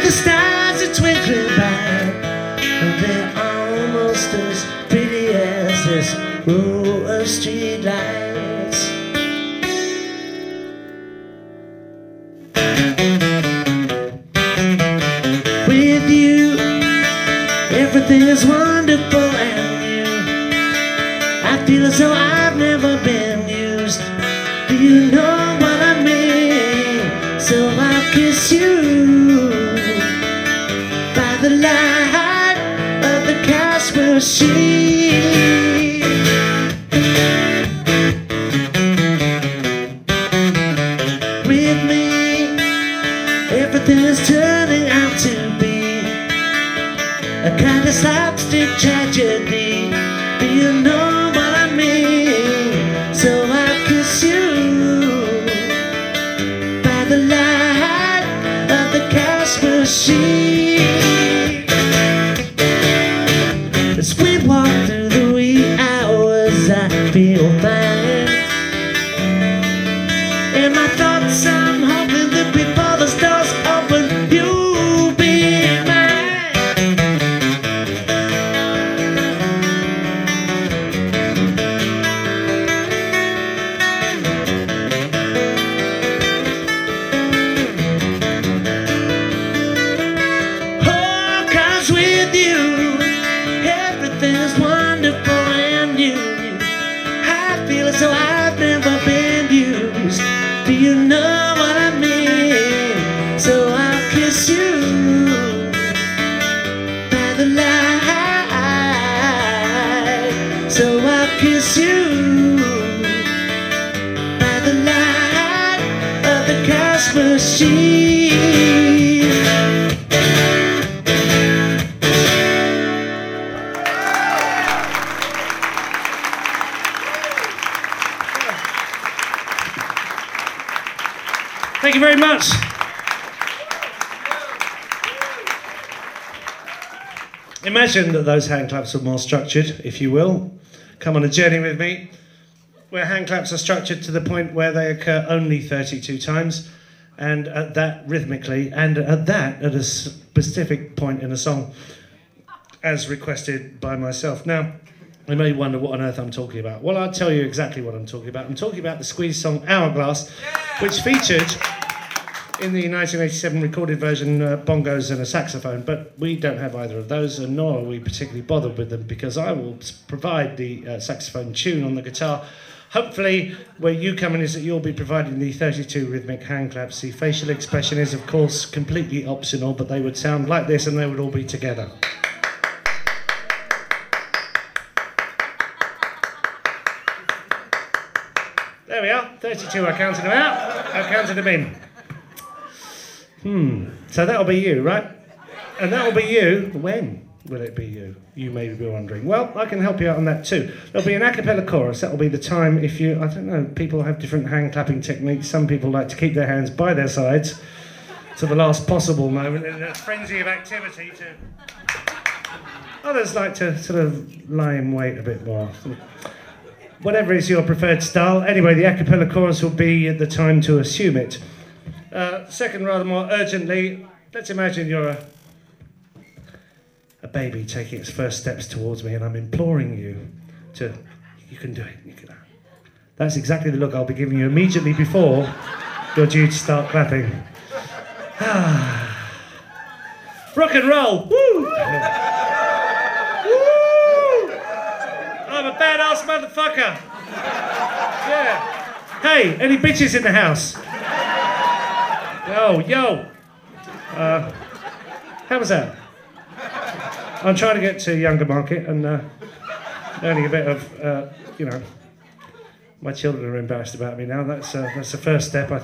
the stars are twinkling by, and they're almost as pretty as this row of streetlights. With you, everything is wonderful and new. I feel as though I've never been used. Do you know what I mean? So I'll kiss you by the light of the cash machine. With me, everything is turning out to be a kind of slapstick tragedy. Do you know what I mean? So I'll kiss you by the light of the cash machine. As we walk through the wee hours, I feel fine. In my thoughts, I'm hoping that before the stars open, you'll be mine. Oh, 'cause with you, everything is wonderful and new. I feel as though I've never been used. Do you know what I mean? So I'll kiss you by the light. So I'll kiss you by the light of the cash machine. Thank you very much. Imagine that those hand claps are more structured, if you will. Come on a journey with me, where hand claps are structured to the point where they occur only 32 times, and at that rhythmically, and at a specific point in a song, as requested by myself. Now, you may wonder what on earth I'm talking about. Well, I'll tell you exactly what I'm talking about. I'm talking about the Squeeze song Hourglass, which featured in the 1987 recorded version bongos and a saxophone, but we don't have either of those, and nor are we particularly bothered with them, because I will provide the saxophone tune on the guitar. Hopefully, where you come in is that you'll be providing the 32 rhythmic hand claps. The facial expression is, of course, completely optional, but they would sound like this and they would all be together. There we are, 32, I counted them out, I counted them in. So that'll be you, right? And that'll be you. When will it be you? You may be wondering. Well, I can help you out on that too. There'll be an a cappella chorus. That'll be the time if you, I don't know, people have different hand clapping techniques. Some people like to keep their hands by their sides to the last possible moment in a frenzy of activity. Others like to sort of lie in wait a bit more. Whatever is your preferred style. Anyway, the a cappella chorus will be the time to assume it. Second, rather more urgently, let's imagine you're a baby taking its first steps towards me, and I'm imploring you to, you can do it. You can. That's exactly the look I'll be giving you immediately before you're due to start clapping. Rock and roll! Woo! Woo! I'm a badass motherfucker! Yeah. Hey, any bitches in the house? Yo. How was that? I'm trying to get to Younger Market and learning a bit of, my children are embarrassed about me now. That's the first step, I think.